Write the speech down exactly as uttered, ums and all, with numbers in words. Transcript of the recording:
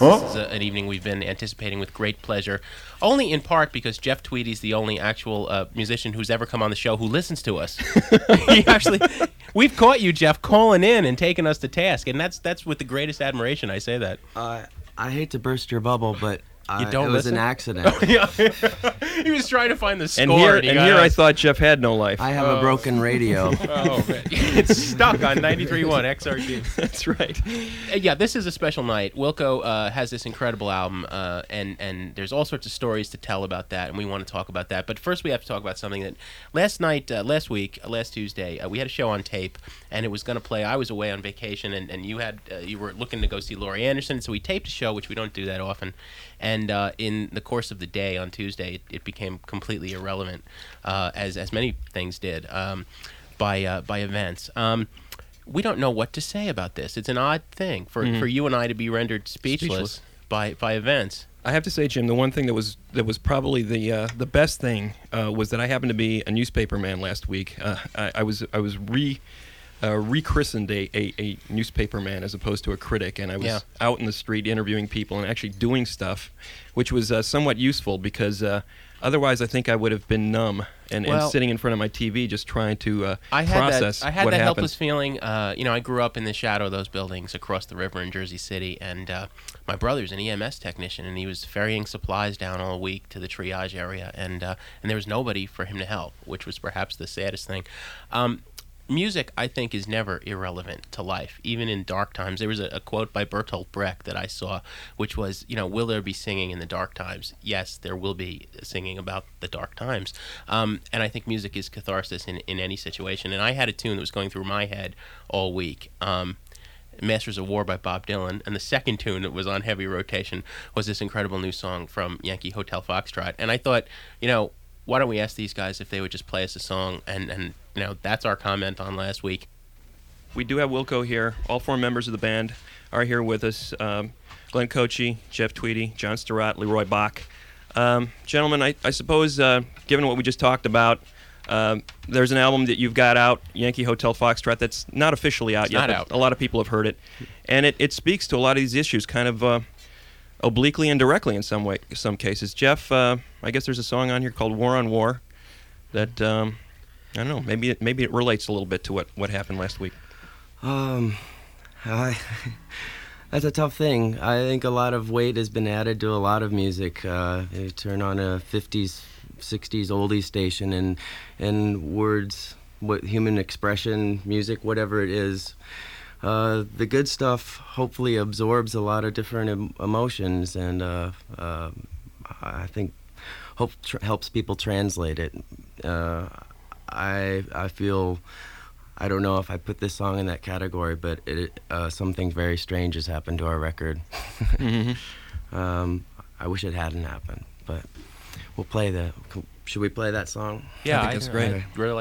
This is a, an evening we've been anticipating with great pleasure, only in part because Jeff Tweedy's the only actual uh, musician who's ever come on the show who listens to us. He actually, we've caught you, Jeff, calling in and taking us to task, and that's that's with the greatest admiration. I say that. Uh, I hate to burst your bubble, but uh, you don't it was listen? an accident. Oh, yeah. He was trying to find the score. And here, and, he and got here us. I thought Jeff had no life. I have Oh. a broken radio. Oh, man. It's stuck on ninety-three point one X R T. That's right. Uh, Yeah, this is a special night. Wilco uh, has this incredible album, uh, and and there's all sorts of stories to tell about that, and we want to talk about that. But first, we have to talk about something that last night, uh, last week, uh, last Tuesday, uh, we had a show on tape, and it was going to play. I was away on vacation, and, and you had uh, you were looking to go see Laurie Anderson, so we taped a show, which we don't do that often. And uh, in the course of the day on Tuesday, it, it became completely irrelevant, uh, as as many things did, um, by uh, by events. Um, we don't know what to say about this. It's an odd thing for, Mhm. for you and I to be rendered speechless, Speechless. by by events. I have to say, Jim, the one thing that was that was probably the uh, the best thing uh, was that I happened to be a newspaper man last week. Uh, I, I was I was re uh, rechristened a, a, a newspaper man as opposed to a critic, and I was Yeah. out in the street interviewing people and actually doing stuff, which was uh, somewhat useful because uh, otherwise I think I would have been numb and, Well, and sitting in front of my T V just trying to uh, I had process that. I had what that happened. helpless feeling. Uh, you know, I grew up in the shadow of those buildings across the river in Jersey City, and uh, my brother's an E M S technician, and he was ferrying supplies down all week to the triage area, and uh, and there was nobody for him to help, which was perhaps the saddest thing. Um, Music, I think, is never irrelevant to life, even in dark times. There was a, a quote by Bertolt Brecht that I saw, which was, you know, will there be singing in the dark times? Yes, there will be singing about the dark times. Um, and I think music is catharsis in, in any situation. And I had a tune that was going through my head all week. Um, Masters of War by Bob Dylan, and the second tune that was on heavy rotation was this incredible new song from Yankee Hotel Foxtrot. And I thought, you know, why don't we ask these guys if they would just play us a song, and, and you know, that's our comment on last week. We do have Wilco here. All four members of the band are here with us. Um, Glenn Cochi, Jeff Tweedy, John Stirratt, Leroy Bach. Um, gentlemen, I, I suppose, uh, given what we just talked about, um, there's an album that you've got out, Yankee Hotel Foxtrot, that's not officially out It's yet, not but out. a lot of people have heard it. And it, it speaks to a lot of these issues, kind of uh, obliquely and directly in some way, some cases. Jeff, uh, I guess there's a song on here called War on War that, um, I don't know, maybe it, maybe it relates a little bit to what, what happened last week. Um, I, that's a tough thing. I think a lot of weight has been added to a lot of music. Uh, you turn on a fifties, sixties oldie station, and and words, what human expression, music, whatever it is. Uh, the good stuff hopefully absorbs a lot of different em- emotions, and uh, uh, I think hope tr- helps people translate it. Uh, I I feel. I don't know if I put this song in that category, but it, uh, something very strange has happened to our record. Mm-hmm. um, I wish it hadn't happened, but we'll play the. Should we play that song? Yeah, I think that's great. I really